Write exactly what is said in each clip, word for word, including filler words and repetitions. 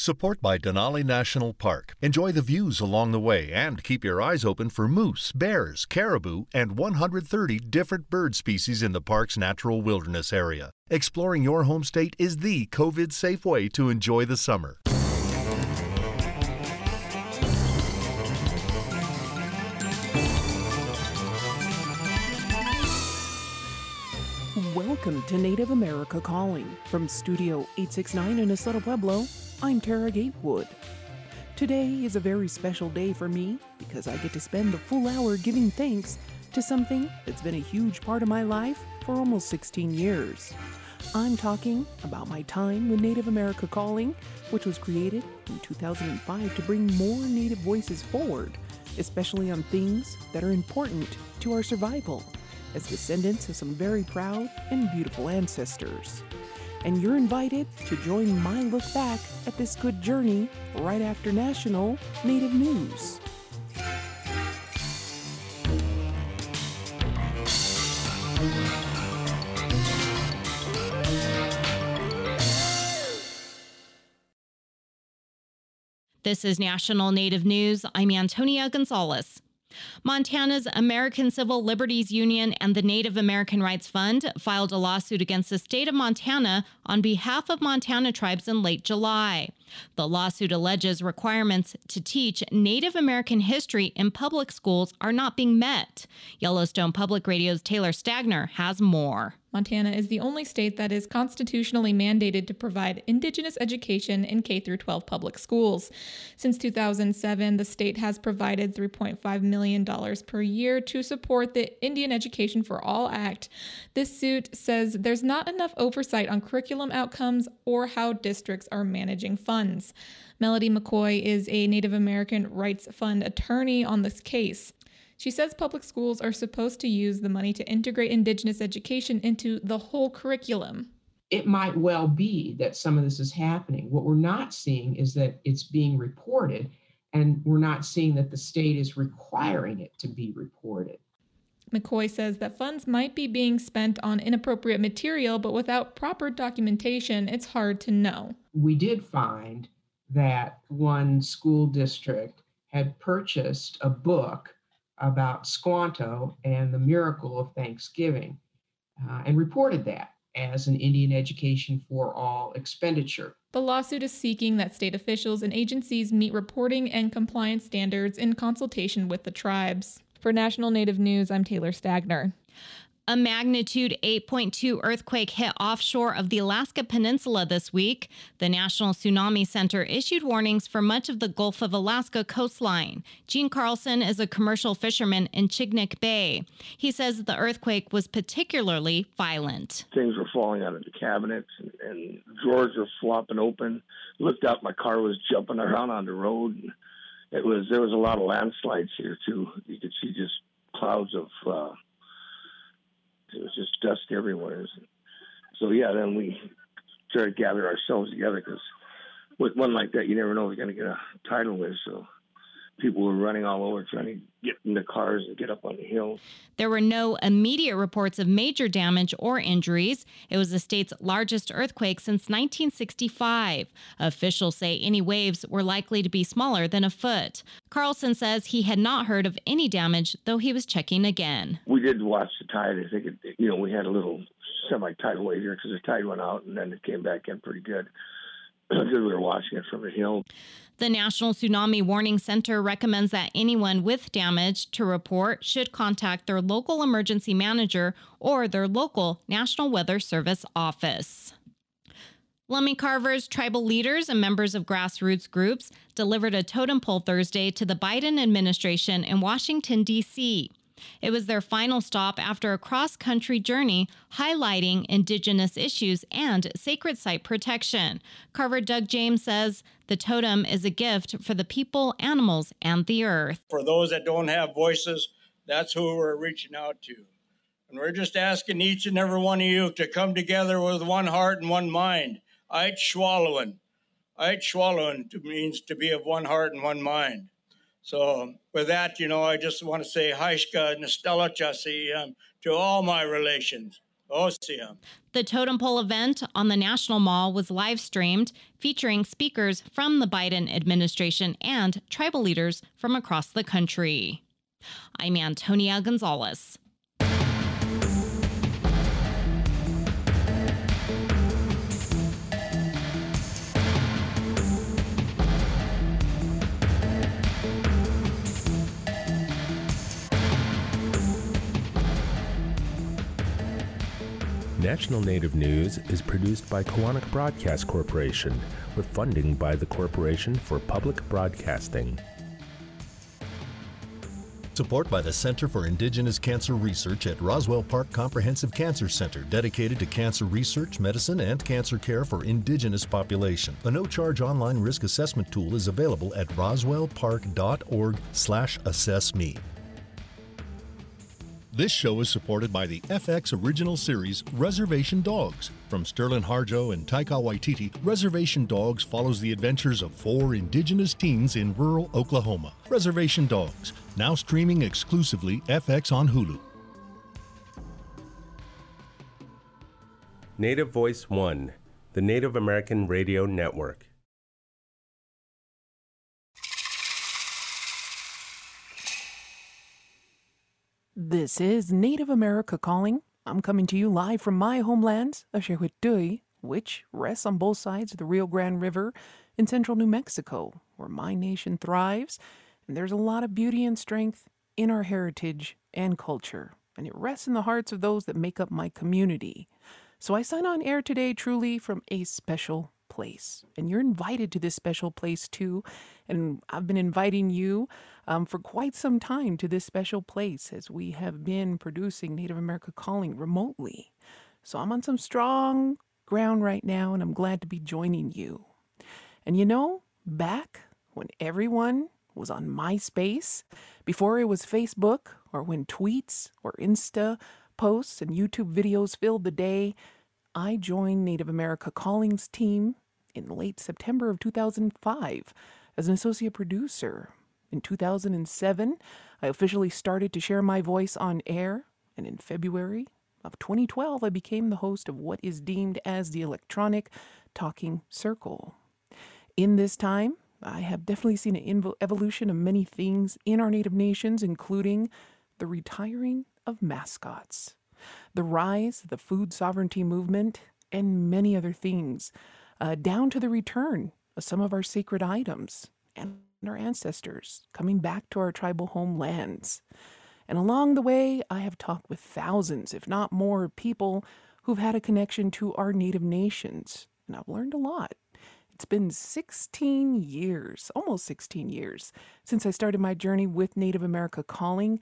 Support by Denali National Park. Enjoy the views along the way and keep your eyes open for moose, bears, caribou, and one hundred thirty different bird species in the park's natural wilderness area. Exploring your home state is the COVID-safe way to enjoy the summer. Welcome to Native America Calling. From Studio eight sixty-nine in Asota Pueblo, I'm Tara Gatewood. Today is a very special day for me because I get to spend the full hour giving thanks to something that's been a huge part of my life for almost sixteen years. I'm talking about my time with Native America Calling, which was created in two thousand five to bring more Native voices forward, especially on things that are important to our survival as descendants of some very proud and beautiful ancestors. And you're invited to join my look back at this good journey right after National Native News. This is National Native News. I'm Antonia Gonzalez. Montana's American Civil Liberties Union and the Native American Rights Fund filed a lawsuit against the state of Montana on behalf of Montana tribes in late July. The lawsuit alleges requirements to teach Native American history in public schools are not being met. Yellowstone Public Radio's Taylor Stagner has more. Montana is the only state that is constitutionally mandated to provide Indigenous education in K through twelve public schools. Since two thousand seven, the state has provided three point five million dollars per year to support the Indian Education for All Act. This suit says there's not enough oversight on curriculum outcomes or how districts are managing funds. Melody McCoy is a Native American Rights Fund attorney on this case. She says public schools are supposed to use the money to integrate Indigenous education into the whole curriculum. It might well be that some of this is happening. What we're not seeing is that it's being reported, and we're not seeing that the state is requiring it to be reported. McCoy says that funds might be being spent on inappropriate material, but without proper documentation, it's hard to know. We did find that one school district had purchased a book about Squanto and the miracle of Thanksgiving, uh, and reported that as an Indian Education for All expenditure. The lawsuit is seeking that state officials and agencies meet reporting and compliance standards in consultation with the tribes. For National Native News, I'm Taylor Stagner. A magnitude eight point two earthquake hit offshore of the Alaska Peninsula this week. The National Tsunami Center issued warnings for much of the Gulf of Alaska coastline. Gene Carlson is a commercial fisherman in Chignik Bay. He says the earthquake was particularly violent. Things were falling out of the cabinets and, and drawers were flopping open. Looked up, my car was jumping around on the road. It was there was a lot of landslides here too. You could see just clouds of. Uh, It was just dust everywhere. So, yeah, then we started to gather ourselves together because with one like that, you never know if you're going to get a tidal wave. So people were running all over trying to get in the cars and get up on the hill. There were no immediate reports of major damage or injuries. It was the state's largest earthquake since nineteen sixty-five. Officials say any waves were likely to be smaller than a foot. Carlson says he had not heard of any damage, though he was checking again. We did watch the tide. I think, it, you know, we had a little semi-tidal wave here because the tide went out and then it came back in pretty good. Because we were watching it from the hill. The National Tsunami Warning Center recommends that anyone with damage to report should contact their local emergency manager or their local National Weather Service office. Lummi carvers, tribal leaders, and members of grassroots groups delivered a totem pole Thursday to the Biden administration in Washington, D C It was their final stop after a cross-country journey highlighting Indigenous issues and sacred site protection. Carver Doug James says the totem is a gift for the people, animals, and the earth. For those that don't have voices, that's who we're reaching out to. And we're just asking each and every one of you to come together with one heart and one mind. Ait Swallowin. Ait Swallowin means to be of one heart and one mind. So with that, you know, I just want to say Haishka Nestela Chasi um, to all my relations. Osia. The Totem Pole event on the National Mall was live streamed, featuring speakers from the Biden administration and tribal leaders from across the country. I'm Antonia Gonzalez. National Native News is produced by Koahnic Broadcast Corporation with funding by the Corporation for Public Broadcasting. Support by the Center for Indigenous Cancer Research at Roswell Park Comprehensive Cancer Center, dedicated to cancer research, medicine, and cancer care for Indigenous population. A no-charge online risk assessment tool is available at roswellpark.org slash assessme. This show is supported by the F X original series Reservation Dogs. From Sterling Harjo and Taika Waititi, Reservation Dogs follows the adventures of four Indigenous teens in rural Oklahoma. Reservation Dogs, now streaming exclusively F X on Hulu. Native Voice One, the Native American Radio Network. This is Native America Calling. I'm coming to you live from my homelands, Ashehuetui, which rests on both sides of the Rio Grande River in central New Mexico, where my nation thrives, and there's a lot of beauty and strength in our heritage and culture, and it rests in the hearts of those that make up my community. So I sign on air today truly from a special place, and you're invited to this special place too, and I've been inviting you um, for quite some time to this special place as we have been producing Native America Calling remotely. So I'm on some strong ground right now, and I'm glad to be joining you. And you know, back when everyone was on MySpace, before it was Facebook, or when tweets or Insta posts and YouTube videos filled the day, I joined Native America Calling's team in late September of two thousand five as an associate producer. In two thousand seven, I officially started to share my voice on air, and in February of twenty twelve, I became the host of what is deemed as the Electronic Talking Circle. In this time, I have definitely seen an invo- evolution of many things in our Native nations, including the retiring of mascots, the rise of the food sovereignty movement, and many other things, uh, down to the return of some of our sacred items and our ancestors coming back to our tribal homelands. And along the way, I have talked with thousands, if not more, people who've had a connection to our Native nations, and I've learned a lot. It's been sixteen years, almost sixteen years, since I started my journey with Native America Calling.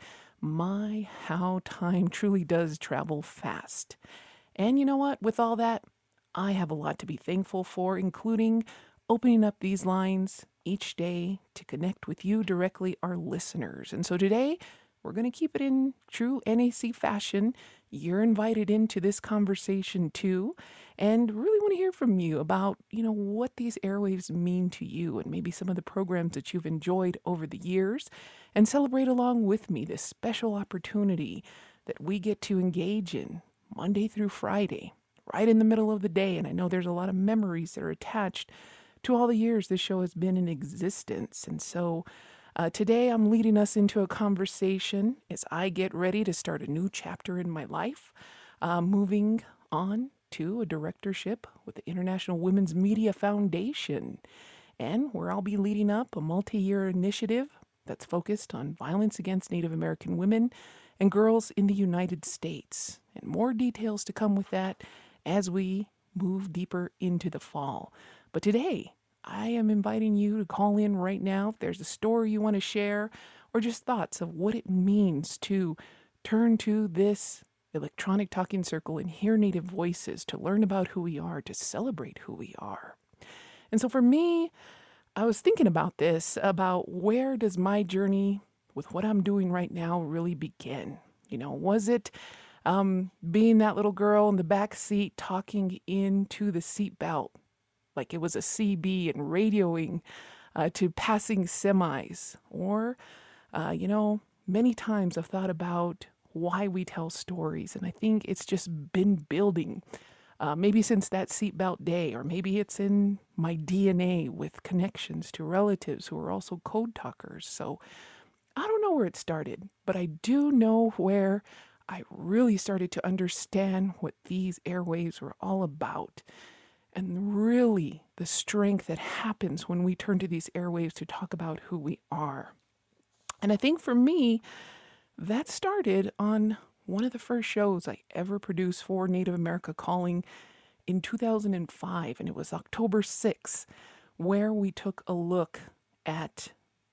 My, how time truly does travel fast. And you know what? With all that, I have a lot to be thankful for, including opening up these lines each day to connect with you directly, our listeners. And so today, we're going to keep it in true N A C fashion. You're invited into this conversation too, and really want to hear from you about, you know, what these airwaves mean to you and maybe some of the programs that you've enjoyed over the years, and celebrate along with me this special opportunity that we get to engage in Monday through Friday, right in the middle of the day. And I know there's a lot of memories that are attached to all the years this show has been in existence. And so Uh, today, I'm leading us into a conversation as I get ready to start a new chapter in my life, uh, moving on to a directorship with the International Women's Media Foundation, and where I'll be leading up a multi-year initiative that's focused on violence against Native American women and girls in the United States. And more details to come with that as we move deeper into the fall. But today, I am inviting you to call in right now if there's a story you want to share or just thoughts of what it means to turn to this electronic talking circle and hear Native voices, to learn about who we are, to celebrate who we are. And so for me, I was thinking about this, about where does my journey with what I'm doing right now really begin? You know, was it um, being that little girl in the back seat talking into the seatbelt like it was a C B and radioing uh, to passing semis? Or, uh, you know, many times I've thought about why we tell stories. And I think it's just been building, uh, maybe since that seatbelt day, or maybe it's in my D N A with connections to relatives who are also code talkers. So I don't know where it started, but I do know where I really started to understand what these airwaves were all about. And really the strength that happens when we turn to these airwaves to talk about who we are. And I think for me, that started on one of the first shows I ever produced for Native America Calling in two thousand five, and it was October sixth, where we took a look at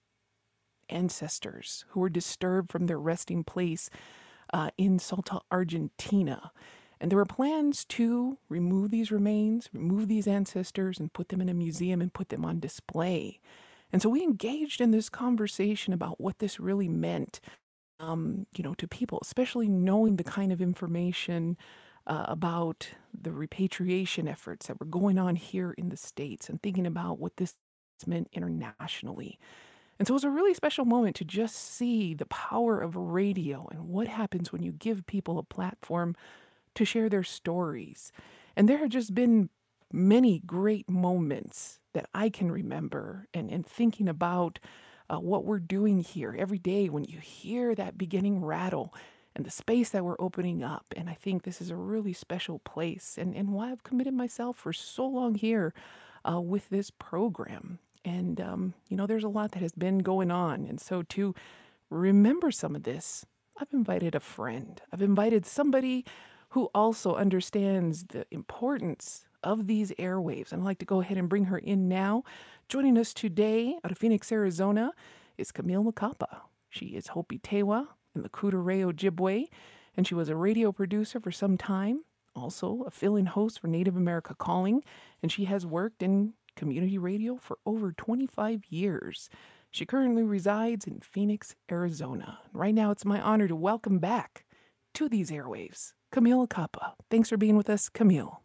ancestors who were disturbed from their resting place uh, in Salta, Argentina. And there were plans to remove these remains, remove these ancestors, and put them in a museum and put them on display. And so we engaged in this conversation about what this really meant, um, you know, to people, especially knowing the kind of information uh, about the repatriation efforts that were going on here in the States, and thinking about what this meant internationally. And so it was a really special moment to just see the power of radio and what happens when you give people a platform to share their stories. And there have just been many great moments that I can remember, and, and thinking about uh, what we're doing here every day when you hear that beginning rattle and the space that we're opening up. And I think this is a really special place, and, and why I've committed myself for so long here uh, with this program. And, um, you know, there's a lot that has been going on. And so to remember some of this, I've invited a friend. I've invited somebody who also understands the importance of these airwaves. And I'd like to go ahead and bring her in now. Joining us today out of Phoenix, Arizona is Camille Macapa. She is Hopi Tewa in the Kudareo Ojibwe, and she was a radio producer for some time, also a fill-in host for Native America Calling, and she has worked in community radio for over twenty-five years. She currently resides in Phoenix, Arizona. Right now, it's my honor to welcome back to these airwaves Camille Macapa. Thanks for being with us, Camille.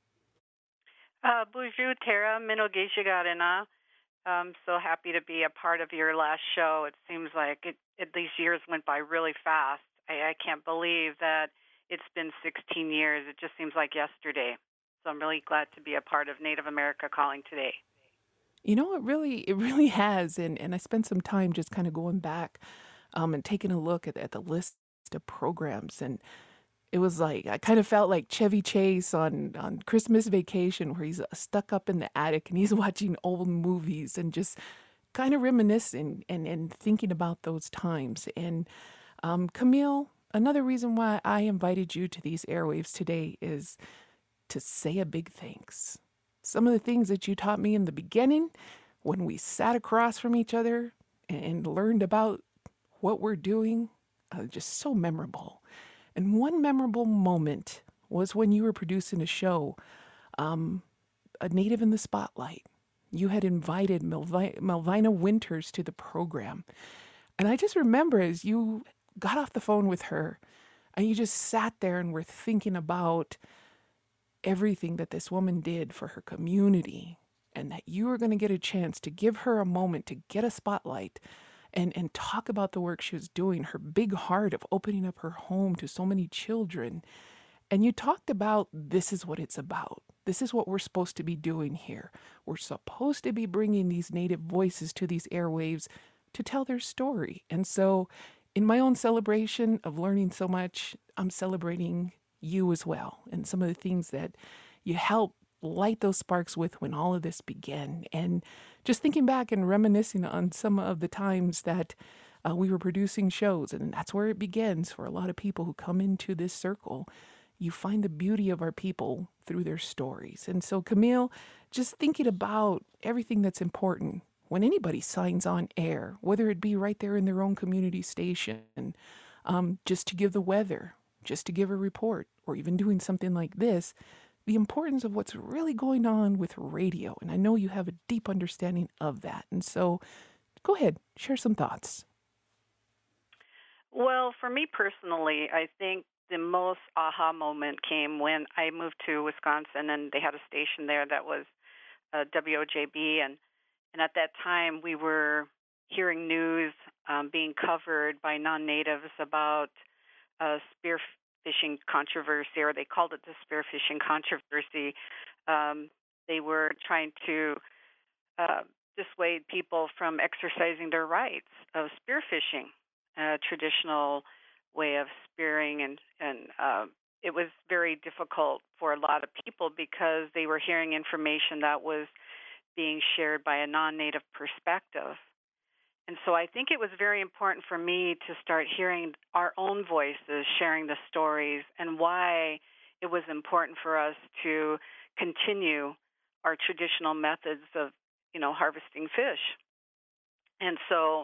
Uh, bonjour, Tara. Minogeshigarena. I'm so happy to be a part of your last show. It seems like it, it, these years went by really fast. I, I can't believe that it's been sixteen years. It just seems like yesterday. So I'm really glad to be a part of Native America Calling today. You know, it really, it really has. And, and I spent some time just kind of going back um, and taking a look at, at the list of programs. And it was like, I kind of felt like Chevy Chase on, on Christmas Vacation, where he's stuck up in the attic and he's watching old movies and just kind of reminiscing and, and thinking about those times. And um, Camille, another reason why I invited you to these airwaves today is to say a big thanks. Some of the things that you taught me in the beginning when we sat across from each other and learned about what we're doing, uh, just so memorable. And one memorable moment was when you were producing a show, um, A Native in the Spotlight. You had invited Melvi- Melvina Winters to the program. And I just remember as you got off the phone with her and you just sat there and were thinking about everything that this woman did for her community, and that you were going to get a chance to give her a moment to get a spotlight and, and talk about the work she was doing, her big heart of opening up her home to so many children. And you talked about, this is what it's about. This is what we're supposed to be doing here. We're supposed to be bringing these Native voices to these airwaves to tell their story. And so in my own celebration of learning so much, I'm celebrating you as well, and some of the things that you helped light those sparks with when all of this began. And just thinking back and reminiscing on some of the times that uh, we were producing shows, and that's where it begins for a lot of people who come into this circle. You find the beauty of our people through their stories. And so, Camille, just thinking about everything that's important when anybody signs on air, whether it be right there in their own community station, um, just to give the weather, just to give a report, or even doing something like this, the importance of what's really going on with radio. And I know you have a deep understanding of that. And so go ahead, share some thoughts. Well, for me personally, I think the most aha moment came when I moved to Wisconsin, and they had a station there that was uh, W O J B. And, and at that time, we were hearing news um, being covered by non-natives about uh, spearfishing controversy, or they called it the spearfishing controversy. Um, they were trying to uh, dissuade people from exercising their rights of spearfishing, a traditional way of spearing, and and uh, it was very difficult for a lot of people because they were hearing information that was being shared by a non-native perspective. And so I think it was very important for me to start hearing our own voices, sharing the stories, and why it was important for us to continue our traditional methods of, you know, harvesting fish. And so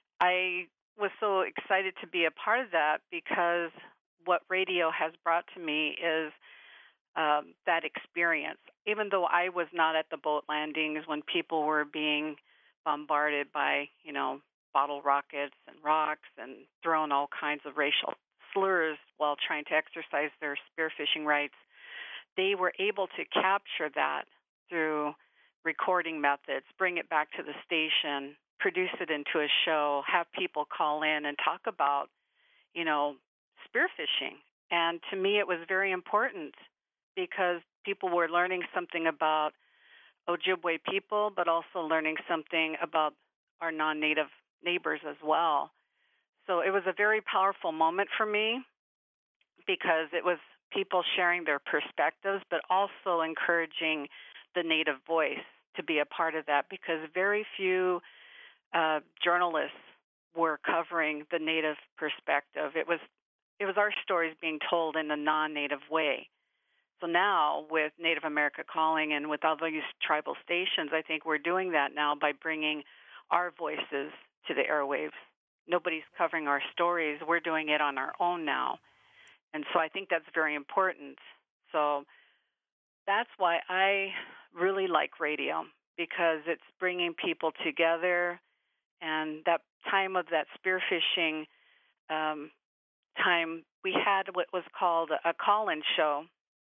I was so excited to be a part of that, because what radio has brought to me is um, that experience. Even though I was not at the boat landings when people were being bombarded by, you know, bottle rockets and rocks and throwing all kinds of racial slurs while trying to exercise their spearfishing rights, they were able to capture that through recording methods, bring it back to the station, produce it into a show, have people call in and talk about, you know, spearfishing. And to me, it was very important because people were learning something about Ojibwe people, but also learning something about our non-native neighbors as well. So it was a very powerful moment for me because it was people sharing their perspectives, but also encouraging the native voice to be a part of that, because very few uh, journalists were covering the native perspective. It was it was our stories being told in a non-native way. So now with Native America Calling and with all these tribal stations, I think we're doing that now by bringing our voices to the airwaves. Nobody's covering our stories. We're doing it on our own now. And so I think that's very important. So that's why I really like radio, because it's bringing people together. And that time of that spearfishing um, time, we had what was called a call-in show.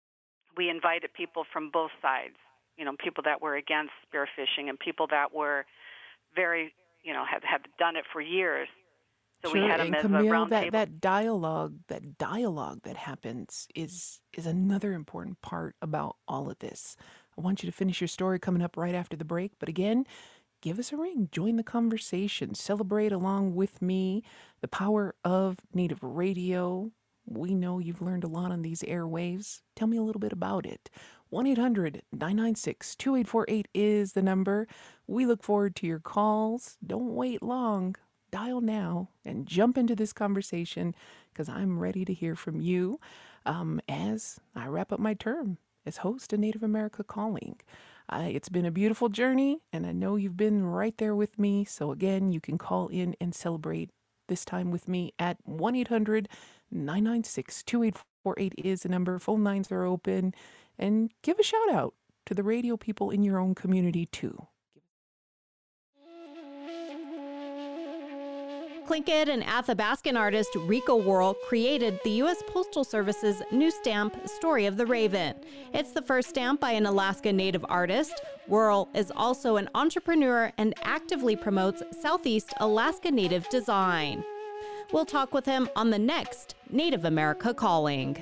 We invited people from both sides, you know, people that were against spearfishing and people that were very, you know, had, had done it for years. So Sure, we had them and as Camille, a round that, table. that dialogue, that dialogue that happens is is another important part about all of this. I want you to finish your story coming up right after the break, but again, give us a ring, join the conversation, celebrate along with me the power of Native radio. We know you've learned a lot on these airwaves. Tell me a little bit about it. one eight hundred nine nine six two eight four eight is the number. We look forward to your calls. Don't wait long. Dial now and jump into this conversation, because I'm ready to hear from you um, as I wrap up my term as host of Native America Calling. Uh, it's been a beautiful journey, and I know you've been right there with me. So again, you can call in and celebrate this time with me at one eight hundred nine nine six two eight four eight is the number. Phone lines are open. And give a shout out to the radio people in your own community too. Tlingit and Athabascan artist Rico Worrell created the U S Postal Service's new stamp, Story of the Raven. It's the first stamp by an Alaska Native artist. Worrell is also an entrepreneur and actively promotes Southeast Alaska Native design. We'll talk with him on the next Native America Calling.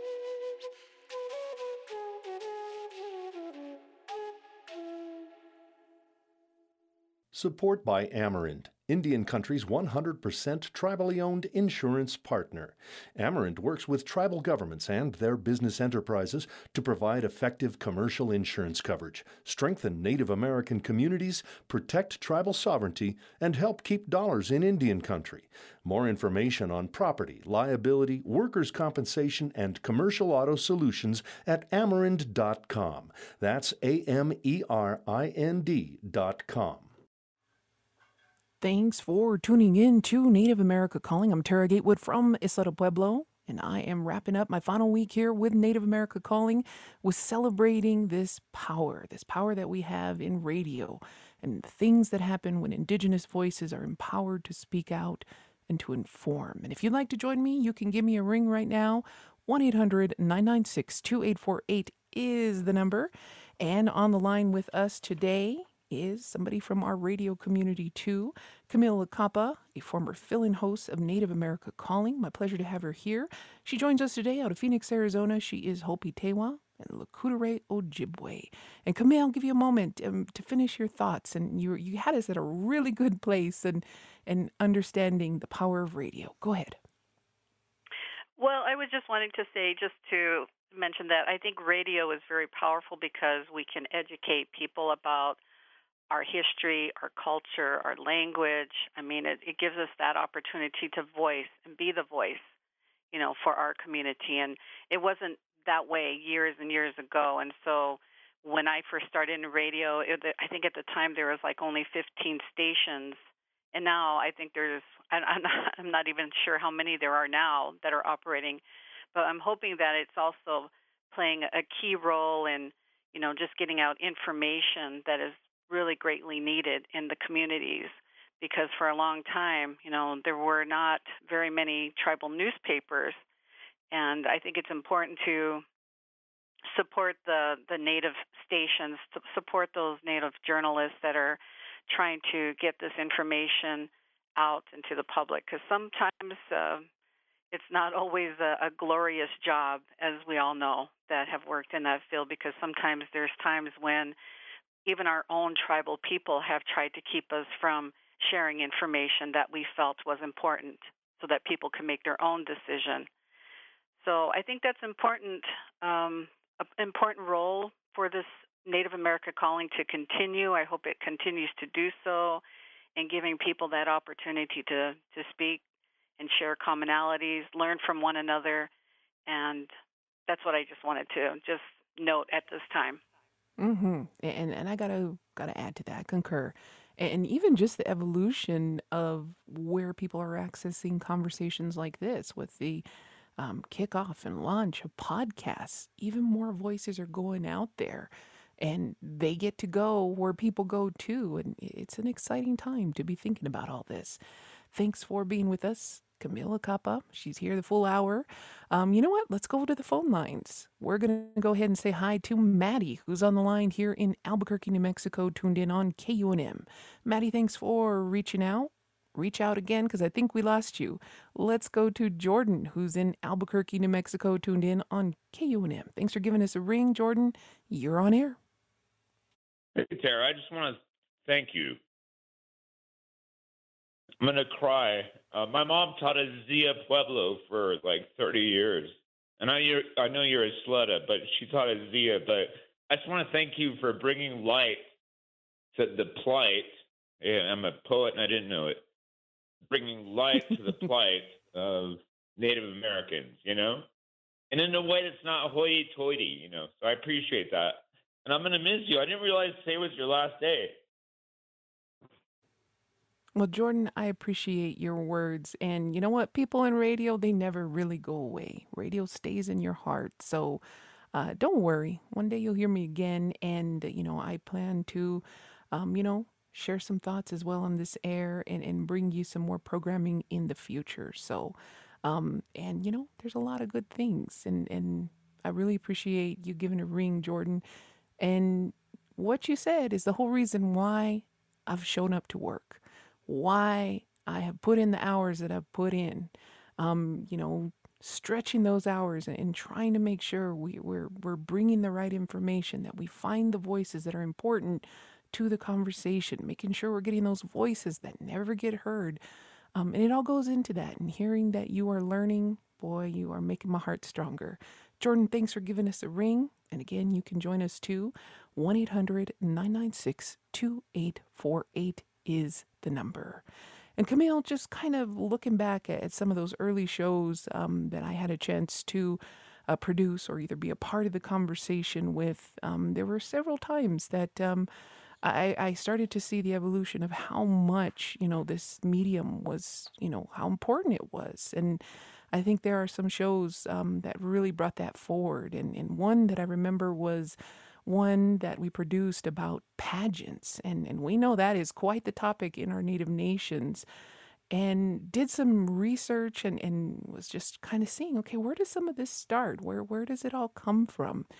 Support by Amerant, Indian Country's one hundred percent tribally owned insurance partner. Amerant works with tribal governments and their business enterprises to provide effective commercial insurance coverage, strengthen Native American communities, protect tribal sovereignty, and help keep dollars in Indian Country. More information on property, liability, workers' compensation, and commercial auto solutions at amerand dot com. That's A M E R I N D dot com. Thanks for tuning in to Native America Calling. I'm Tara Gatewood from Isla del Pueblo, and I am wrapping up my final week here with Native America Calling, with celebrating this power, this power that we have in radio, and the things that happen when Indigenous voices are empowered to speak out and to inform. And if you'd like to join me, you can give me a ring right now. one eight hundred nine nine six two eight four eight is the number. And on the line with us today, is somebody from our radio community too. Camille Lakapa, a former fill-in host of Native America Calling. My pleasure to have her here. She joins us today out of Phoenix, Arizona. She is Hopi Tewa and Lakudere Ojibwe. And Camille, I'll give you a moment um, to finish your thoughts. And you you had us at a really good place and and understanding the power of radio. Go ahead. Well, I was just wanting to say, just to mention that I think radio is very powerful because we can educate people about our history, our culture, our language. I mean, it, it gives us that opportunity to voice and be the voice, you know, for our community. And it wasn't that way years and years ago. And so when I first started in radio, it, I think at the time there was like only fifteen stations. And now I think there's, I'm not, I'm not even sure how many there are now that are operating, but I'm hoping that it's also playing a key role in, you know, just getting out information that is really greatly needed in the communities. Because for a long time, you know, there were not very many tribal newspapers, and I think it's important to support the, the Native stations, to support those Native journalists that are trying to get this information out into the public, because sometimes uh, it's not always a, a glorious job, as we all know that have worked in that field, because sometimes there's times when even our own tribal people have tried to keep us from sharing information that we felt was important so that people can make their own decision. So I think that's important, um, an important role for this Native America Calling to continue. I hope it continues to do so, and giving people that opportunity to, to speak and share commonalities, learn from one another, and that's what I just wanted to just note at this time. Mm-hmm. And and I gotta gotta add to that, concur. And even just the evolution of where people are accessing conversations like this with the um, kickoff and launch of podcasts, even more voices are going out there. And they get to go where people go too. And it's an exciting time to be thinking about all this. Thanks for being with us, Camille Lakapa. She's here the full hour. Um, you know what? Let's go to the phone lines. We're going to go ahead and say hi to Maddie, who's on the line here in Albuquerque, New Mexico, tuned in on K U N M. Maddie, thanks for reaching out. Reach out again, because I think we lost you. Let's go to Jordan, who's in Albuquerque, New Mexico, tuned in on K U N M. Thanks for giving us a ring, Jordan. You're on air. Hey, Tara, I just want to thank you. I'm going to cry. Uh, my mom taught at Zia Pueblo for like thirty years. And I, you're, I know you're a slutta, but she taught at Zia. But I just want to thank you for bringing light to the plight. Yeah, I'm a poet and I didn't know it. Bringing light to the plight of Native Americans, you know? And in a way that's not hoity-toity, you know? So I appreciate that. And I'm going to miss you. I didn't realize today was your last day. Well, Jordan, I appreciate your words. And you know what? People in radio, they never really go away. Radio stays in your heart. So uh, don't worry. One day you'll hear me again. And, you know, I plan to, um, you know, share some thoughts as well on this air and, and bring you some more programming in the future. So, um, and, you know, there's a lot of good things. And, and I really appreciate you giving a ring, Jordan. And what you said is the whole reason why I've shown up to work, why I have put in the hours that I've put in, um, you know, stretching those hours and, and trying to make sure we, we're, we're bringing the right information, that we find the voices that are important to the conversation, making sure we're getting those voices that never get heard. Um, and it all goes into that. And hearing that you are learning, boy, you are making my heart stronger. Jordan, thanks for giving us a ring. And again, you can join us too. one eight hundred nine nine six two eight four eight is the number. And Camille, just kind of looking back at some of those early shows um, that I had a chance to uh, produce or either be a part of the conversation with, um, there were several times that um, I, I started to see the evolution of how much, you know, this medium was, you know, how important it was. And I think there are some shows um, that really brought that forward. And, and one that I remember was one that we produced about pageants. And, and we know that is quite the topic in our Native nations. And did some research and, and was just kind of seeing, okay, where does some of this start? Where, where does it all come from?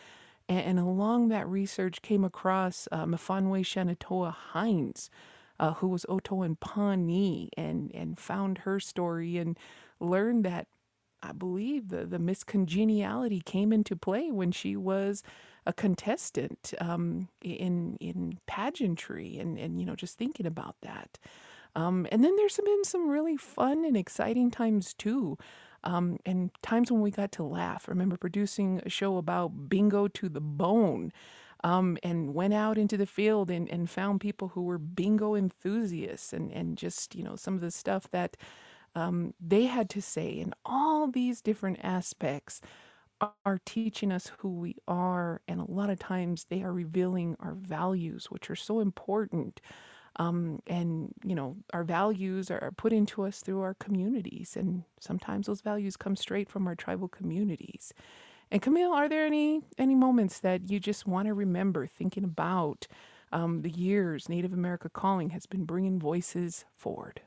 And, and along that research came across uh, Mfanwe Shanatoa Hines, uh, who was Oto and Pawnee, and, and found her story and learned that I believe the, the miscongeniality came into play when she was a contestant um, in in pageantry, and, and you know, just thinking about that. Um, and then there's been some really fun and exciting times too, um, and times when we got to laugh. I remember producing a show about bingo to the bone, um, and went out into the field and, and found people who were bingo enthusiasts, and, and just, you know, some of the stuff that um, they had to say, and all these different aspects are, are teaching us who we are. And a lot of times they are revealing our values, which are so important. Um, and, you know, our values are, are put into us through our communities. And sometimes those values come straight from our tribal communities. And Camille, are there any, any moments that you just want to remember thinking about um, the years Native America Calling has been bringing voices forward?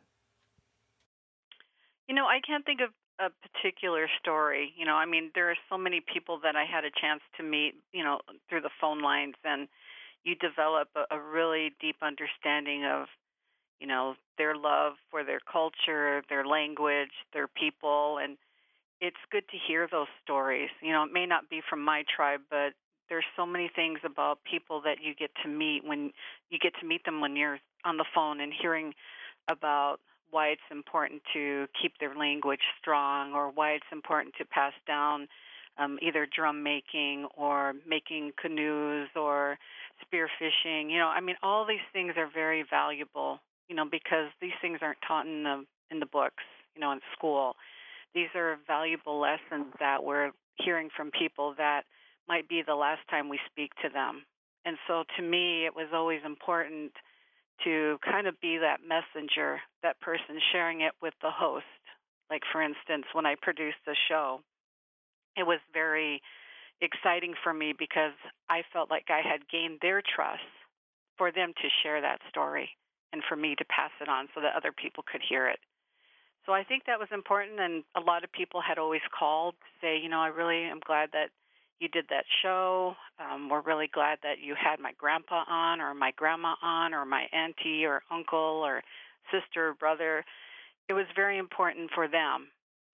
You know, I can't think of a particular story. You know, I mean, there are so many people that I had a chance to meet, you know, through the phone lines, and you develop a, a really deep understanding of, you know, their love for their culture, their language, their people, and it's good to hear those stories. You know, it may not be from my tribe, but there's so many things about people that you get to meet when you get to meet them when you're on the phone and hearing about why it's important to keep their language strong, or why it's important to pass down um, either drum making or making canoes or spearfishing. You know, I mean, all these things are very valuable, you know, because these things aren't taught in the in the books, you know, in school. These are valuable lessons that we're hearing from people that might be the last time we speak to them. And so to me, it was always important to kind of be that messenger, that person sharing it with the host. Like, for instance, when I produced the show, it was very exciting for me because I felt like I had gained their trust for them to share that story and for me to pass it on so that other people could hear it. So I think that was important, and a lot of people had always called to say, you know, I really am glad that you did that show. Um, we're really glad that you had my grandpa on, or my grandma on, or my auntie or uncle or sister or brother. It was very important for them.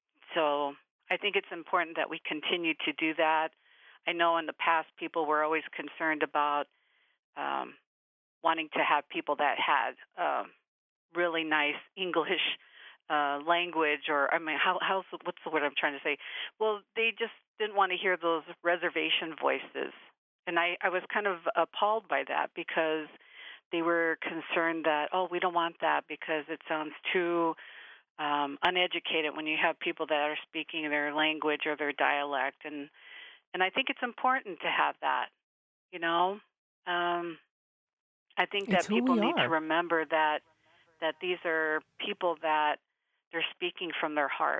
So I think it's important that we continue to do that. I know in the past people were always concerned about um, wanting to have people that had uh, really nice English Uh, language, or I mean, how how's what's the word I'm trying to say? Well, they just didn't want to hear those reservation voices, and I, I was kind of appalled by that because they were concerned that, oh, we don't want that because it sounds too um, uneducated when you have people that are speaking their language or their dialect, and and I think it's important to have that, you know. Um, I think It's that who people we need to are. remember that that these are people that they're speaking from their heart.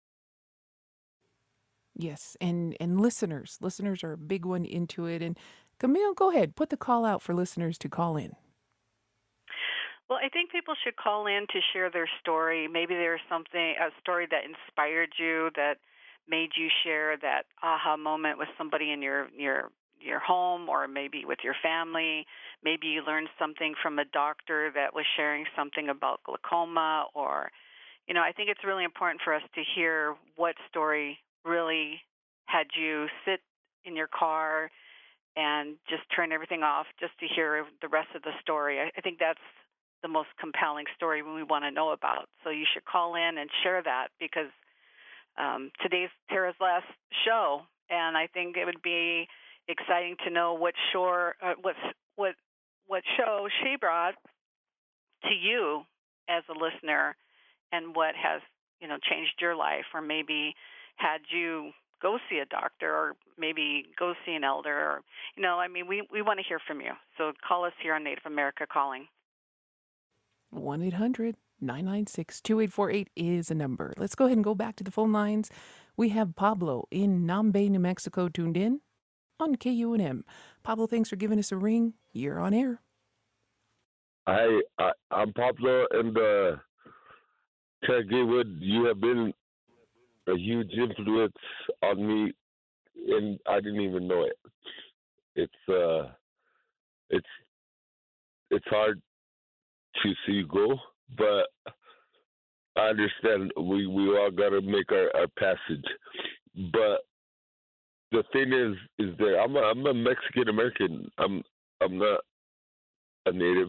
Yes, and and listeners, listeners are a big one into it. And Camille, go ahead, put the call out for listeners to call in. Well, I think people should call in to share their story. Maybe there's something, a story that inspired you, that made you share that aha moment with somebody in your your your home, or maybe with your family. Maybe you learned something from a doctor that was sharing something about glaucoma, or you know, I think it's really important for us to hear what story really had you sit in your car and just turn everything off just to hear the rest of the story. I, I think that's the most compelling story we want to know about. So you should call in and share that, because um, today's Tara's last show, and I think it would be exciting to know what shore, uh, what what what show she brought to you as a listener, and what has, you know, changed your life, or maybe had you go see a doctor, or maybe go see an elder, or, you know, I mean, we, we want to hear from you. So call us here on Native America Calling. one eight hundred nine nine six two eight four eight is a number. Let's go ahead and go back to the phone lines. We have Pablo in Nambe, New Mexico, tuned in on K U N M. Pablo, thanks for giving us a ring. You're on air. Hi, I, I'm Pablo, and uh, Tara Gatewood, you have been a huge influence on me, and I didn't even know it. it's uh, it's it's hard to see you go, but I understand we, we all got to make our, our passage. But the thing is, is that I'm a, I'm a Mexican American. I'm I'm not a native.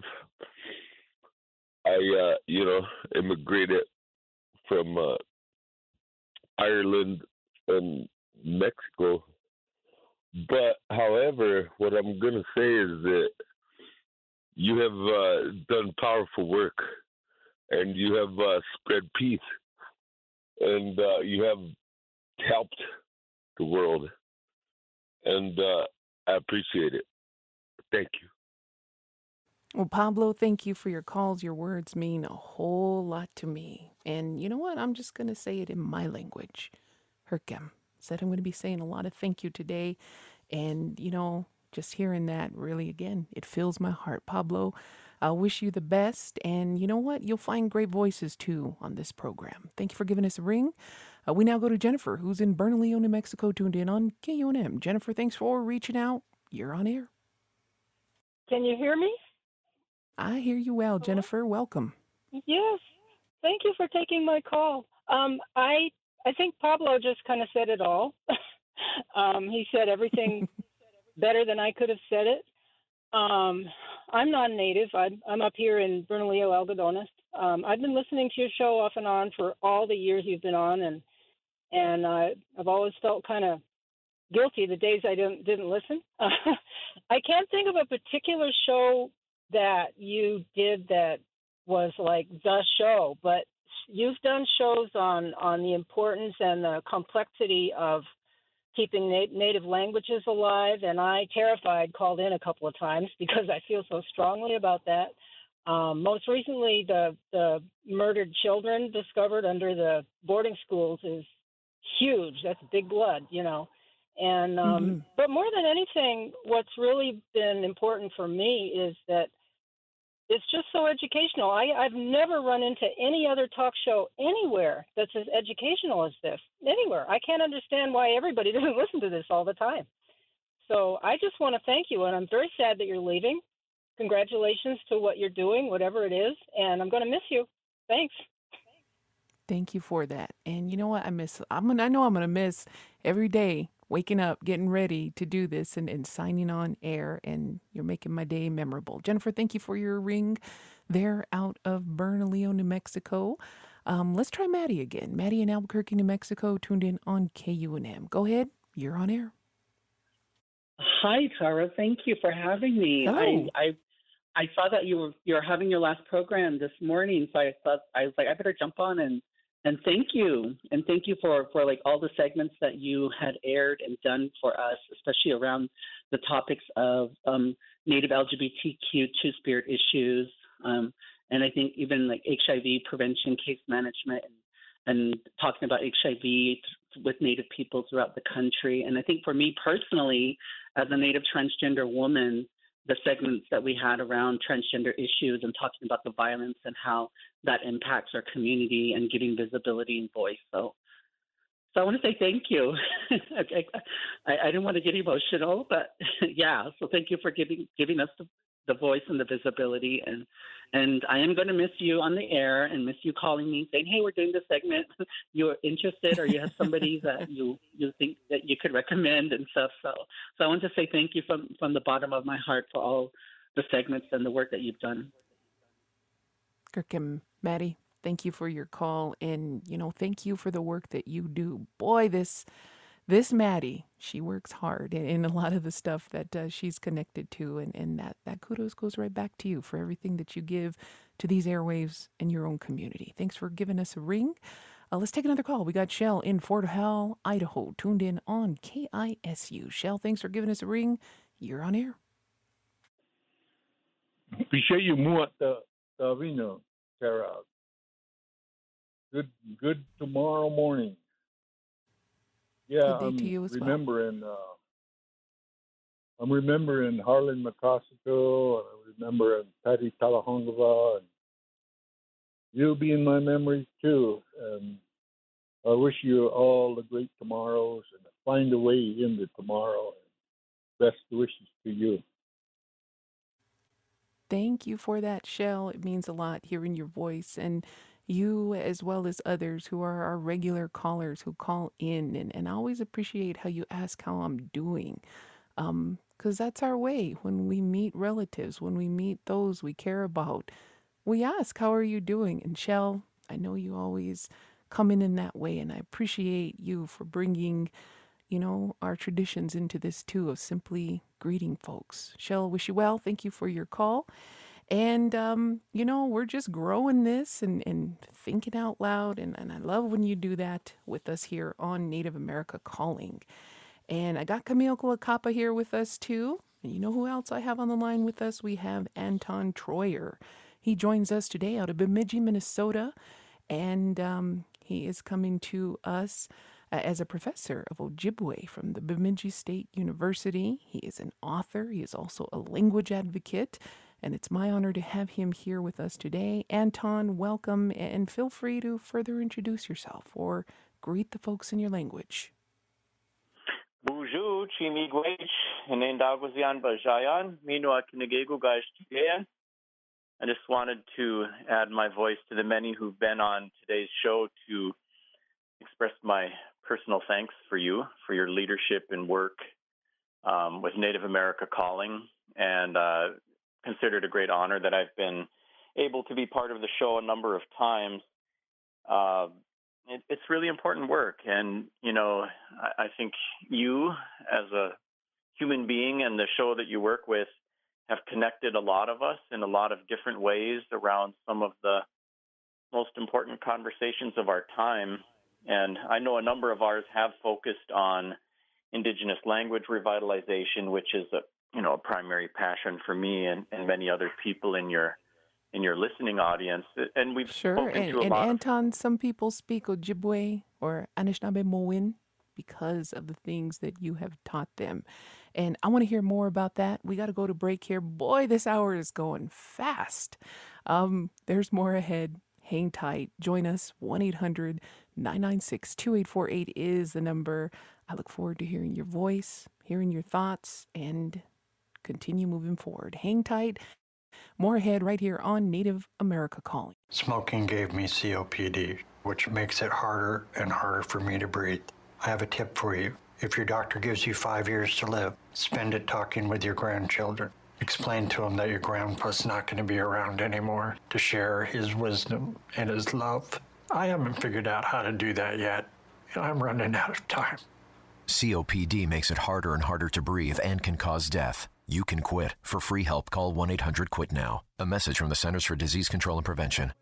I uh, you know immigrated from uh, Ireland and Mexico. But however, what I'm gonna say is that you have uh, done powerful work, and you have uh, spread peace, and uh, you have helped the world, and uh, I appreciate it. Thank you. Well, Pablo, thank you for your calls. Your words mean a whole lot to me. And you know what? I'm just going to say it in my language. Herkem. Said I'm going to be saying a lot of thank you today. And, you know, just hearing that really, again, it fills my heart. Pablo, I wish you the best. And you know what? You'll find great voices, too, on this program. Thank you for giving us a ring. Uh, we now go to Jennifer, who's in Bernalillo, New Mexico, tuned in on K U N M. Jennifer, thanks for reaching out. You're on air. Can you hear me? I hear you well, Jennifer. Welcome. Yes. Thank you for taking my call. Um, I I think Pablo just kind of said it all. um, he said everything better than I could have said it. Um, I'm non-native. I'm, I'm up here in Bernalillo, Algodones. Um, I've been listening to your show off and on for all the years you've been on, and and uh, I've always felt kind of guilty the days I didn't didn't listen. I can't think of a particular show that you did that was like the show, but you've done shows on, on the importance and the complexity of keeping na- native languages alive, and I, terrified, called in a couple of times because I feel so strongly about that. Um, most recently, the, the murdered children discovered under the boarding schools is huge. That's big blood, you know. And um, mm-hmm. But more than anything, what's really been important for me is that it's just so educational. I, I've never run into any other talk show anywhere that's as educational as this, anywhere. I can't understand why everybody doesn't listen to this all the time. So I just want to thank you, and I'm very sad that you're leaving. Congratulations to what you're doing, whatever it is, and I'm going to miss you. Thanks. Thank you for that. And you know what? I miss, I'm gonna, I know I'm going to miss every day waking up, getting ready to do this and, and signing on air, and you're making my day memorable. Jennifer, thank you for your ring there out of Bernalillo, New Mexico. Um, let's try Maddie again. Maddie in Albuquerque, New Mexico, tuned in on K U N M. Go ahead. You're on air. Hi, Tara. Thank you for having me. Hello. I, I I saw that you were you're having your last program this morning, so I thought I was like, I better jump on and And thank you. And thank you for, for like all the segments that you had aired and done for us, especially around the topics of um, Native L G B T Q two-spirit issues. Um, and I think even like H I V prevention, case management, and, and talking about H I V with Native people throughout the country. And I think for me personally, as a Native transgender woman, the segments that we had around transgender issues and talking about the violence and how that impacts our community and giving visibility and voice. So, so I want to say thank you. I, I, I didn't want to get emotional, but yeah. So thank you for giving giving us the, the voice and the visibility. And and I am going to miss you on the air and miss you calling me saying, hey, we're doing this segment. You're interested, or you have somebody that you, you think that you could recommend and stuff. So so I want to say thank you from, from the bottom of my heart for all the segments and the work that you've done. Kirkim, Maddie, thank you for your call. And, you know, thank you for the work that you do. Boy, this this Maddie, she works hard in, in a lot of the stuff that uh, she's connected to. And, and that, that kudos goes right back to you for everything that you give to these airwaves in your own community. Thanks for giving us a ring. Uh, let's take another call. We got Shell in Fort Howell, Idaho, tuned in on K I S U. Shell, thanks for giving us a ring. You're on air. Appreciate you muat the Davino, Tara. Good, good tomorrow morning. Yeah, Good day I'm to you as remembering. well. Uh, I'm remembering Harlan Macasico, and I'm remembering Patty Talahongava, and you'll be in my memories too. And I wish you all the great tomorrows, and find a way into tomorrow. Best wishes to you. Thank you for that, Shell. It means a lot hearing your voice, and you, as well as others who are our regular callers who call in. And, and I always appreciate how you ask how I'm doing. Um, because that's our way when we meet relatives, when we meet those we care about. We ask, how are you doing? And Shell, I know you always come in in that way, and I appreciate you for bringing, you know, our traditions into this too, of simply greeting folks. Shell, wish you well. Thank you for your call. And, um, you know, we're just growing this and, and thinking out loud. And, and I love when you do that with us here on Native America Calling. And I got Camille Kuakapa here with us too. And you know who else I have on the line with us? We have Anton Troyer. He joins us today out of Bemidji, Minnesota. And um, he is coming to us uh, as a professor of Ojibwe from the Bemidji State University. He is an author. He is also a language advocate. And it's my honor to have him here with us today. Anton, welcome. And feel free to further introduce yourself or greet the folks in your language. Bonjour, chimigwech, nendaguzian bajayan, minua kinegegu gashtigan. I just wanted to add my voice to the many who've been on today's show to express my personal thanks for you, for your leadership and work um, with Native America Calling, and uh, consider it a great honor that I've been able to be part of the show a number of times. Uh, it, it's really important work, and, you know, I, I think you as a human being and the show that you work with have connected a lot of us in a lot of different ways around some of the most important conversations of our time. And I know a number of ours have focused on Indigenous language revitalization, which is a you know a primary passion for me and, and many other people in your in your listening audience. And we've sure. spoken And, to a and lot Anton, of... some people speak Ojibwe or Anishinaabemowin because of the things that you have taught them. And I want to hear more about that. We got to go to break here. Boy, this hour is going fast. Um, there's more ahead. Hang tight. Join us. one eight hundred nine nine six two eight four eight is the number. I look forward to hearing your voice, hearing your thoughts, and continue moving forward. Hang tight. More ahead right here on Native America Calling. Smoking gave me C O P D, which makes it harder and harder for me to breathe. I have a tip for you. If your doctor gives you five years to live, spend it talking with your grandchildren. Explain to them that your grandpa's not going to be around anymore to share his wisdom and his love. I haven't figured out how to do that yet, and I'm running out of time. C O P D makes it harder and harder to breathe and can cause death. You can quit. For free help, call one eight hundred quit now. A message from the Centers for Disease Control and Prevention.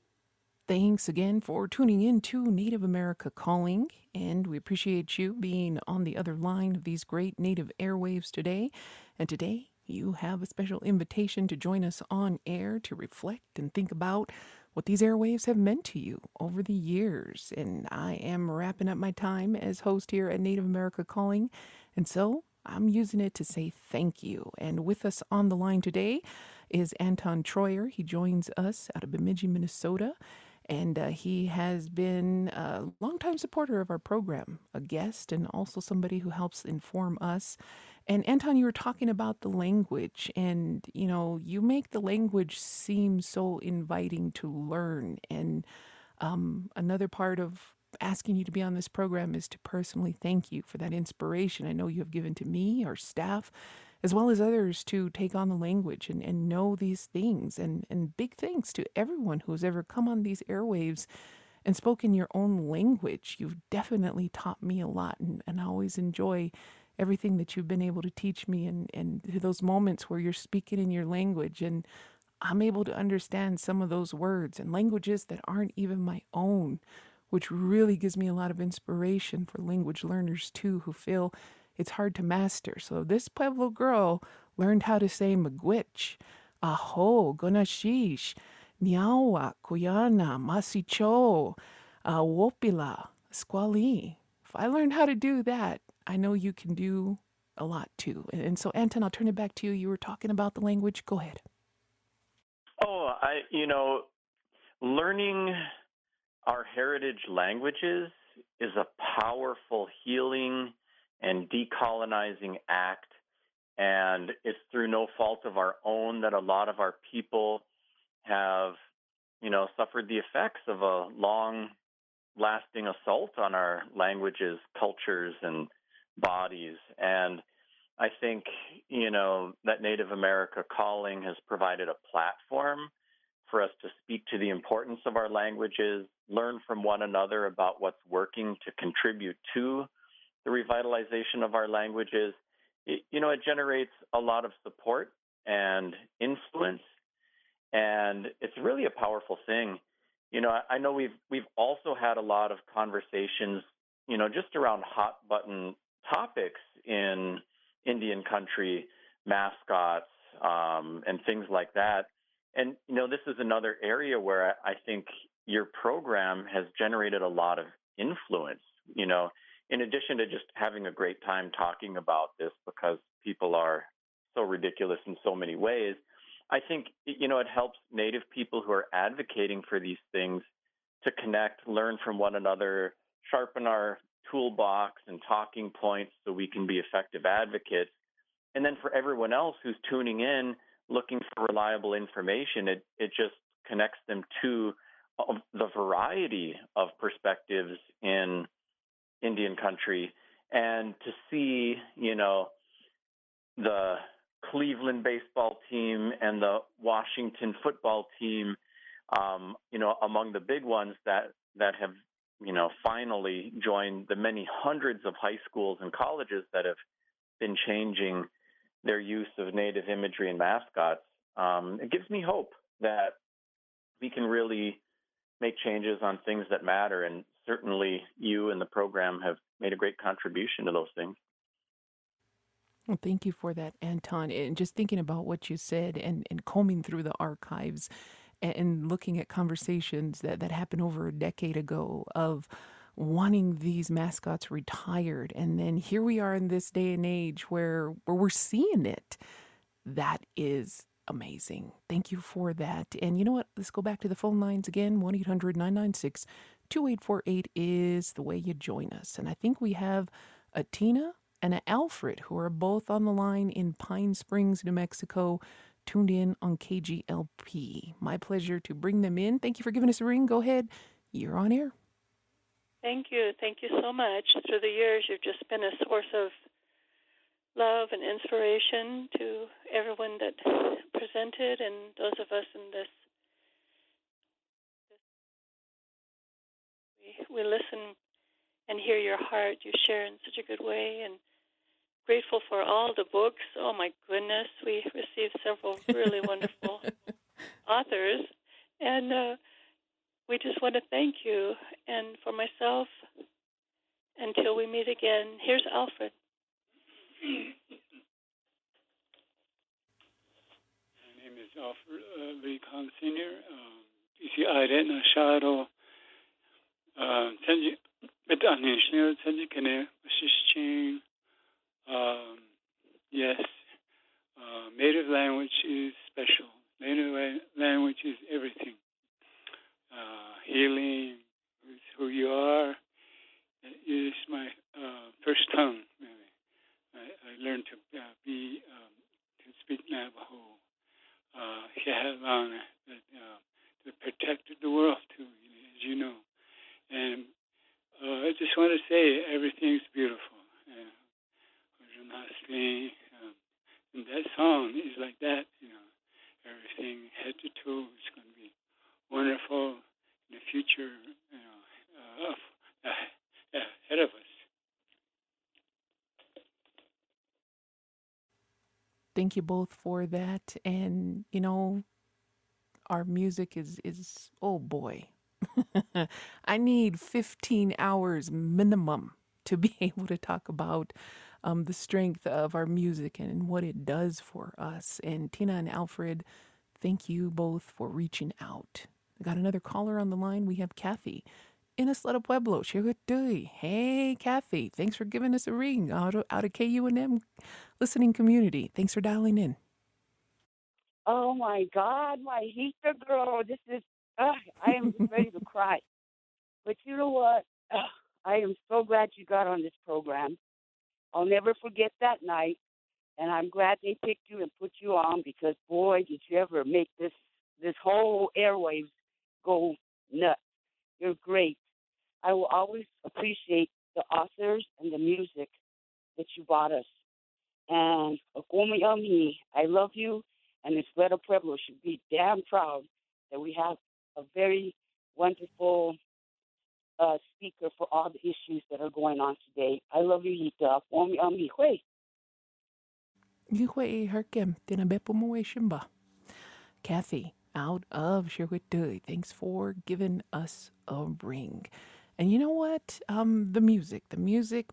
Thanks again for tuning in to Native America Calling, and we appreciate you being on the other line of these great native airwaves today. And today, you have a special invitation to join us on air to reflect and think about what these airwaves have meant to you over the years. And I am wrapping up my time as host here at Native America Calling, and so I'm using it to say thank you. And with us on the line today is Anton Troyer. He joins us out of Bemidji, Minnesota. And uh, he has been a longtime supporter of our program, a guest, and also somebody who helps inform us. And Anton, you were talking about the language, and, you know, you make the language seem so inviting to learn. And um, another part of asking you to be on this program is to personally thank you for that inspiration I know you have given to me, our staff, as well as others, to take on the language and, and know these things. And, and big thanks to everyone who's ever come on these airwaves and spoken your own language. You've definitely taught me a lot, and, and I always enjoy everything that you've been able to teach me, and, and those moments where you're speaking in your language and I'm able to understand some of those words and languages that aren't even my own, which really gives me a lot of inspiration for language learners too, who feel it's hard to master. So this Pueblo girl learned how to say Miigwech, Aho, Gonashish, Niawa, Kuyana, Masicho, uh, Wopila, Squali. If I learned how to do that, I know you can do a lot too. And, and so, Anton, I'll turn it back to you. You were talking about the language. Go ahead. Oh, I, you know, learning our heritage languages is a powerful healing and decolonizing act And it's through no fault of our own that a lot of our people have, you know, suffered the effects of a long lasting assault on our languages, cultures, and bodies. And I think, you know, that Native America Calling has provided a platform for us to speak to the importance of our languages, learn from one another about what's working to contribute to the revitalization of our languages. It, you know, it generates a lot of support and influence, and it's really a powerful thing. You know, I, I know we've we've also had a lot of conversations, you know, just around hot button topics in Indian country, mascots, um, and things like that. And, you know, this is another area where I think your program has generated a lot of influence, you know, in addition to just having a great time talking about this because people are so ridiculous in so many ways. I think, you know, it helps Native people who are advocating for these things to connect, learn from one another, sharpen our toolbox and talking points so we can be effective advocates. And then for everyone else who's tuning in, looking for reliable information, it, it just connects them to the variety of perspectives in Indian country. And to see, you know, the Cleveland baseball team and the Washington football team, um, you know, among the big ones that, that have, you know, finally joined the many hundreds of high schools and colleges that have been changing their use of Native imagery and mascots. Um, it gives me hope that we can really make changes on things that matter. And certainly you and the program have made a great contribution to those things. Well, thank you for that, Anton. And just thinking about what you said and, and combing through the archives and, and looking at conversations that, that happened over a decade ago of wanting these mascots retired. And then here we are in this day and age where, where we're seeing it. That is amazing. Thank you for that. And you know what? Let's go back to the phone lines again. one eight hundred nine nine six two eight four eight is the way you join us. And I think we have a Tina and a Alfred who are both on the line in Pine Springs, New Mexico, tuned in on K G L P. My pleasure to bring them in. Thank you for giving us a ring. Go ahead. You're on air. Thank you. Thank you so much. Through the years, you've just been a source of love and inspiration to everyone that presented and those of us in this. We, we listen and hear your heart. You share in such a good way, and grateful for all the books. Oh, my goodness. We received several really wonderful authors, and uh, we just want to thank you. And for myself, until we meet again, here's Alfred. My name is Alfred uh, Lee Kong Senior Isi Aire na Sharo Tenji Betanishner Tenji Kene Shishing. Yes, uh, native language is special. Native language is everything. Uh, healing is who you are. It is my uh, first tongue. Really. I, I learned to uh, be um, to speak Navajo. Uh, Yahalana, that uh, that protected the world too, as you know. And uh, I just want to say everything's beautiful. Um, and that song is like that, you know. Everything head to toe is going to be wonderful in the future, you know, uh, uh, ahead of us. Thank you both for that. And, you know, our music is, is oh boy, I need fifteen hours minimum to be able to talk about um, the strength of our music and what it does for us. And Tina and Alfred, thank you both for reaching out. I got another caller on the line. We have Kathy in Isleta Pueblo. Hey, Kathy, thanks for giving us a ring out of, out of K U N M listening community. Thanks for dialing in. Oh, my God, my Hika girl. This is, uh, I am ready to cry. But you know what? Uh, I am so glad you got on this program. I'll never forget that night And I'm glad they picked you and put you on because, boy, did you ever make this this whole airwaves go nuts. You're great. I will always appreciate the authors and the music that you brought us. And Okomi Yami, I love you, and Isleta Pueblo should be damn proud that we have a very wonderful uh, speaker for all the issues that are going on today. I love you, Hita. Okomi Yami, hui. Yihwe herkem tinabepumoe shimba. Kathy, out of Sherwood, thanks for giving us a ring. And you know what? Um, the music. The music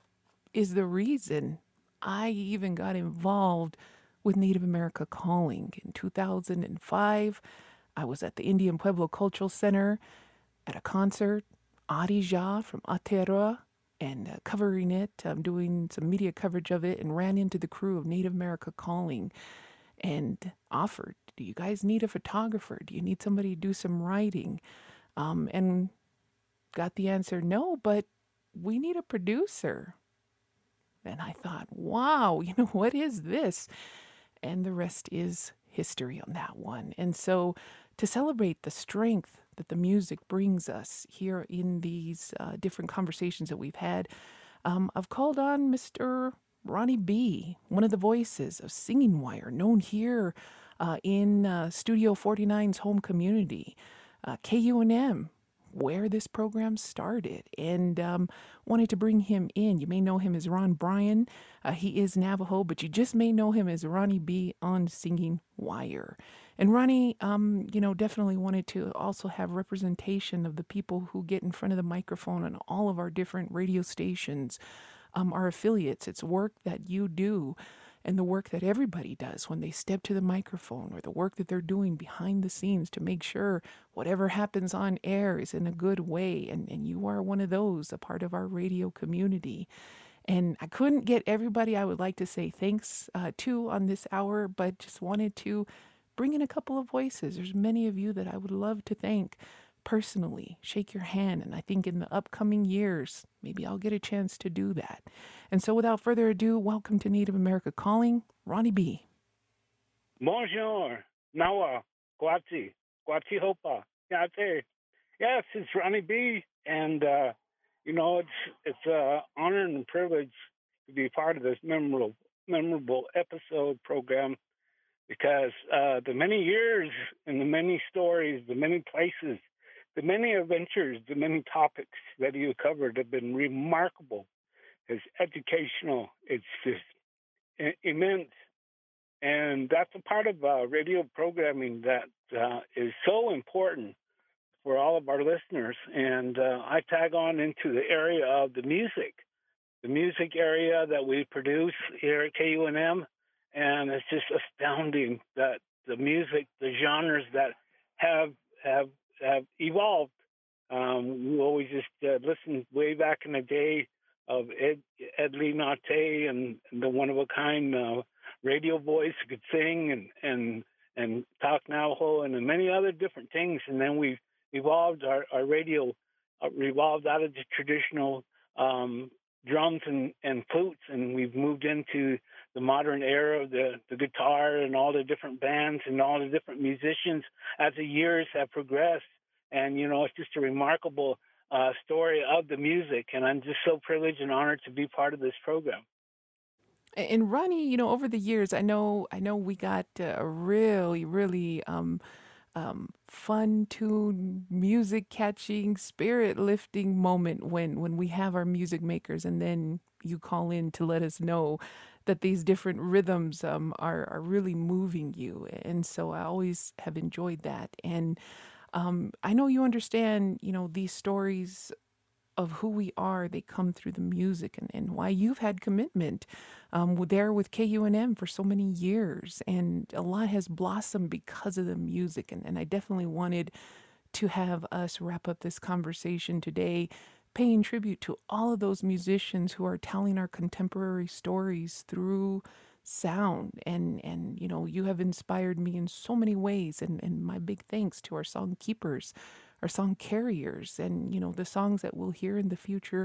is the reason I even got involved with Native America Calling. In two thousand five, I was at the Indian Pueblo Cultural Center at a concert, Adija from Aotearoa, and uh, covering it, um, doing some media coverage of it, and ran into the crew of Native America Calling and offered, do you guys need a photographer? Do you need somebody to do some writing? Um, and got the answer, no, but we need a producer. And I thought, wow, you know, what is this? And the rest is history on that one. And so to celebrate the strength that the music brings us here in these uh, different conversations that we've had, um, I've called on Mister Ronnie B., one of the voices of Singing Wire, known here uh, in uh, Studio forty-nine's home community, uh, K U N M, where this program started, and um, wanted to bring him in. You may know him as Ron Bryan. Uh, he is Navajo, but you just may know him as Ronnie B. on Singing Wire. And Ronnie, um, you know, definitely wanted to also have representation of the people who get in front of the microphone on all of our different radio stations, um, our affiliates. It's work that you do and the work that everybody does when they step to the microphone, or the work that they're doing behind the scenes to make sure whatever happens on air is in a good way. And, and you are one of those, a part of our radio community. And I couldn't get everybody I would like to say thanks uh, to on this hour, but just wanted to bring in a couple of voices. There's many of you that I would love to thank personally, shake your hand. And I think in the upcoming years, maybe I'll get a chance to do that. And so without further ado, welcome to Native America Calling, Ronnie B. Bonjour, Nawa, Guati, Guati Hopa, Yate. Yes, it's Ronnie B. And, uh, you know, it's it's an honor and a privilege to be part of this memorable, memorable episode program, because uh, the many years and the many stories, the many places, the many adventures, the many topics that you covered have been remarkable. It's educational. It's just immense. And that's a part of uh, radio programming that uh, is so important for all of our listeners. And uh, I tag on into the area of the music, the music area that we produce here at K U N M. And it's just astounding that the music, the genres that have have have evolved. Um, we always just uh, listened way back in the day of Ed, Ed Lee Nate and the one-of-a-kind uh, radio voice who could sing and, and, and talk Navajo and many other different things. And then we evolved our, our radio, uh, revolved out of the traditional um, drums and, and flutes, and we've moved into the modern era of the, the guitar and all the different bands and all the different musicians as the years have progressed. And, you know, it's just a remarkable uh, story of the music. And I'm just so privileged and honored to be part of this program. And Ronnie, you know, over the years, I know, I know we got a really, really um, um, fun tune, music catching, spirit lifting moment when, when we have our music makers, and then you call in to let us know that these different rhythms um, are, are really moving you. And so I always have enjoyed that. And um, I know you understand, you know, these stories of who we are, they come through the music, and, and why you've had commitment um, there with K U N M for so many years. And a lot has blossomed because of the music. And, and I definitely wanted to have us wrap up this conversation today, paying tribute to all of those musicians who are telling our contemporary stories through sound. And, and you know, you have inspired me in so many ways. And, and my big thanks to our song keepers, our song carriers, and, you know, the songs that we'll hear in the future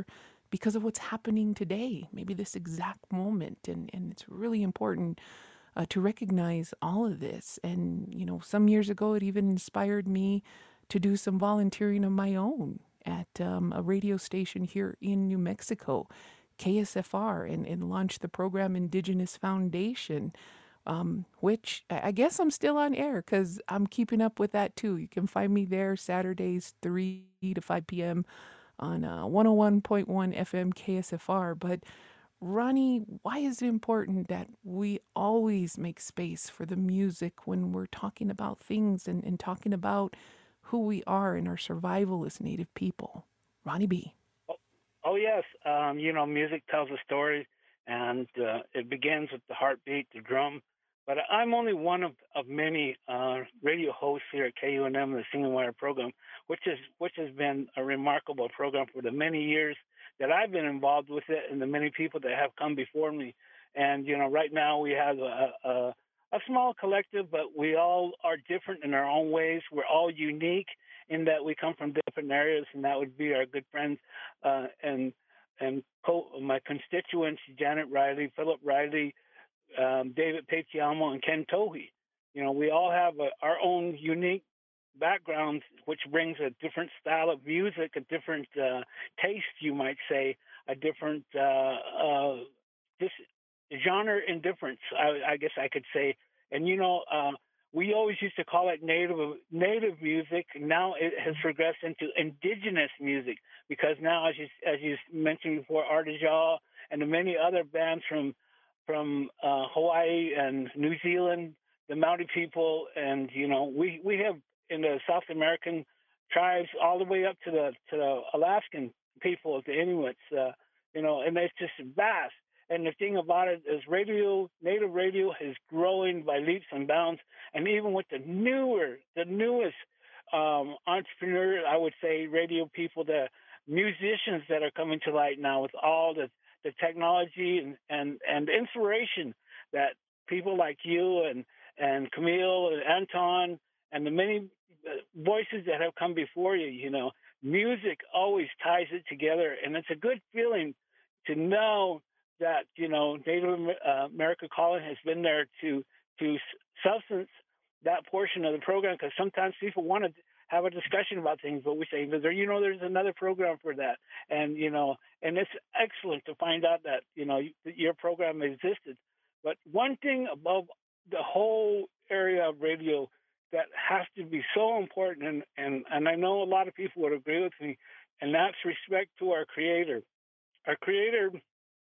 because of what's happening today, maybe this exact moment. And, and it's really important uh, to recognize all of this. And, you know, some years ago, it even inspired me to do some volunteering of my own at um, a radio station here in New Mexico, K S F R, and, and launch the program Indigenous Foundation, um, which I guess I'm still on air because I'm keeping up with that too. You can find me there Saturdays, three to five p.m. on uh, one oh one point one F M K S F R. But Ronnie, why is it important that we always make space for the music when we're talking about things and, and talking about who we are and our survival as Native people? Ronnie B. Oh, yes. Um, you know, music tells a story, and uh, it begins with the heartbeat, the drum. But I'm only one of, of many uh, radio hosts here at K U N M, the Singing Wire program, which is which has been a remarkable program for the many years that I've been involved with it, and the many people that have come before me. And you know, right now we have a, a, a small collective, but we all are different in our own ways. We're all unique in that we come from different areas, and that would be our good friends uh, and and co- my constituents, Janet Riley, Philip Riley, um, David Pachiamo, and Ken Tohi. You know, we all have a, our own unique backgrounds, which brings a different style of music, a different uh, taste, you might say, a different uh, uh, this genre indifference, I, I guess I could say. And, you know, uh, we always used to call it native native music. Now it has progressed into indigenous music because now, as you as you mentioned before, Artijaw and the many other bands from from uh, Hawaii and New Zealand, the Maori people, and you know we, we have in the South American tribes all the way up to the to the Alaskan people, the Inuits, uh, you know, and it's just vast. And the thing about it is radio, native radio is growing by leaps and bounds. And even with the newer, the newest um, entrepreneurs, I would say radio people, the musicians that are coming to light now with all the, the technology and, and, and inspiration that people like you and, and Camille and Anton and the many voices that have come before you, you know, music always ties it together. And it's a good feeling to know that, you know, Native uh, America Calling has been there to to substance that portion of the program, because sometimes people want to have a discussion about things, but we say, there, you know, there's another program for that. And, you know, and it's excellent to find out that, you know, your program existed. But one thing above the whole area of radio that has to be so important, and, and, and I know a lot of people would agree with me, and that's respect to our Creator. Our Creator,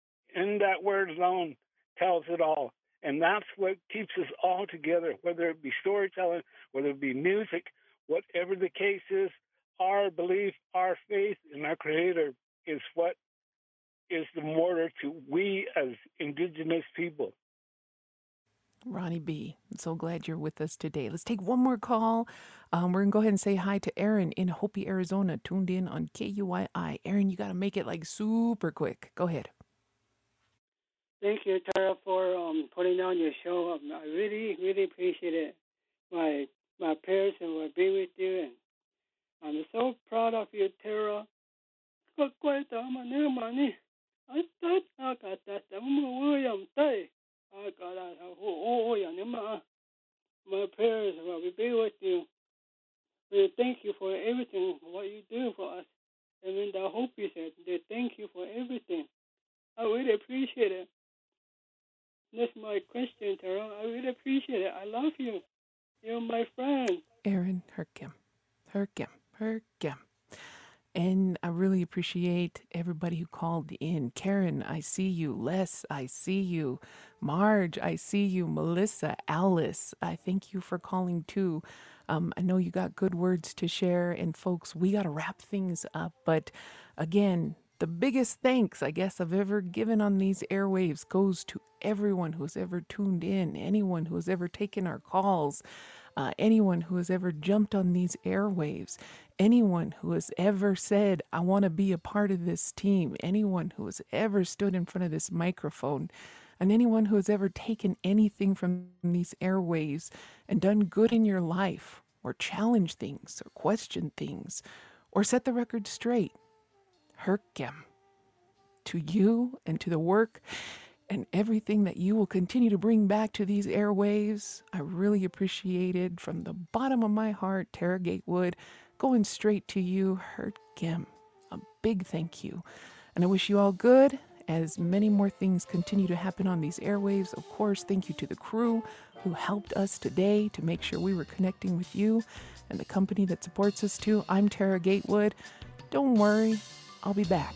in that word alone, tells it all. And that's what keeps us all together, whether it be storytelling, whether it be music, whatever the case is, our belief, our faith in our Creator is what is the mortar to we as Indigenous people. Ronnie B., I'm so glad you're with us today. Let's take one more call. Um, we're going to go ahead and say hi to Aaron in Hopi, Arizona, tuned in on K U I I. Aaron, you got to make it like super quick. Go ahead. Thank you, Tara, for um, putting on your show. Um, I really, really appreciate it. My my prayers will be with you, and I'm so proud of you, Tara. My prayers will be with you. We thank you for everything, what you do for us. And when the hope is there, they thank you for everything. I really appreciate it. That's my question, Tara. I really appreciate it. I love you. You're my friend. Aaron Herkim. Herkim. Herkim. And I really appreciate everybody who called in. Karen, I see you. Les, I see you. Marge, I see you. Melissa, Alice, I thank you for calling too. Um, I know you got good words to share. And folks, we got to wrap things up. But again, the biggest thanks, I guess, I've ever given on these airwaves goes to everyone who's ever tuned in, anyone who has ever taken our calls, uh, anyone who has ever jumped on these airwaves, anyone who has ever said, I want to be a part of this team, anyone who has ever stood in front of this microphone, and anyone who has ever taken anything from these airwaves and done good in your life, or challenged things, or questioned things, or set the record straight. Herkim. to you and to the work and everything that you will continue to bring back to these airwaves. I really appreciate it from the bottom of my heart. Tara Gatewood, going straight to you. Hurt Kim, a big thank you. And I wish you all good as many more things continue to happen on these airwaves. Of course, thank you to the crew who helped us today to make sure we were connecting with you and the company that supports us too. I'm Tara Gatewood. Don't worry, I'll be back.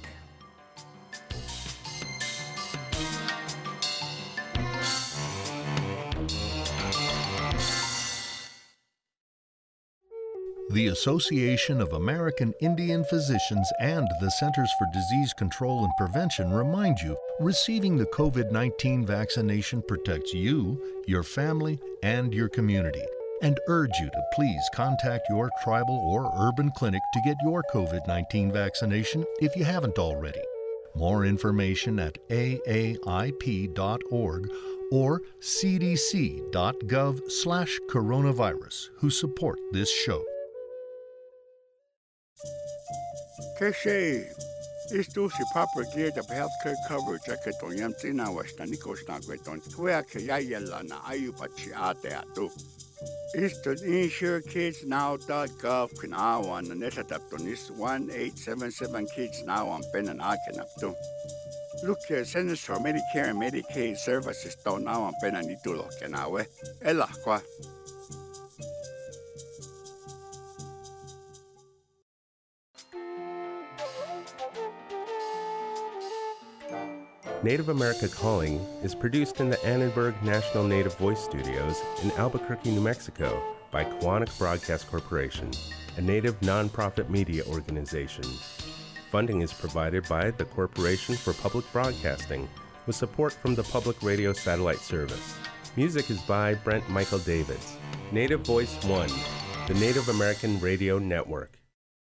The Association of American Indian Physicians and the Centers for Disease Control and Prevention remind you, receiving the COVID nineteen vaccination protects you, your family, and your community, and urge you to please contact your tribal or urban clinic to get your COVID nineteen vaccination if you haven't already. More information at A A I P dot org or C D C dot gov slash coronavirus, who support this show. Keshe, isto si propagate of healthcare coverage at Keton Tina West and Nikos Nagweton, where Kayayela na Ayupachi Ateatu. Isto insure kids now dot gov can awan and netatapton is one eight seven seven kids now on pen and akenapto. Look here, Centers for Medicare and Medicaid Services don't now on pen and itulo kenawe. Ella qua. Native America Calling is produced in the Annenberg National Native Voice Studios in Albuquerque, New Mexico by Koahnic Broadcast Corporation, a Native nonprofit media organization. Funding is provided by the Corporation for Public Broadcasting with support from the Public Radio Satellite Service. Music is by Brent Michael Davids. Native Voice One, the Native American Radio Network.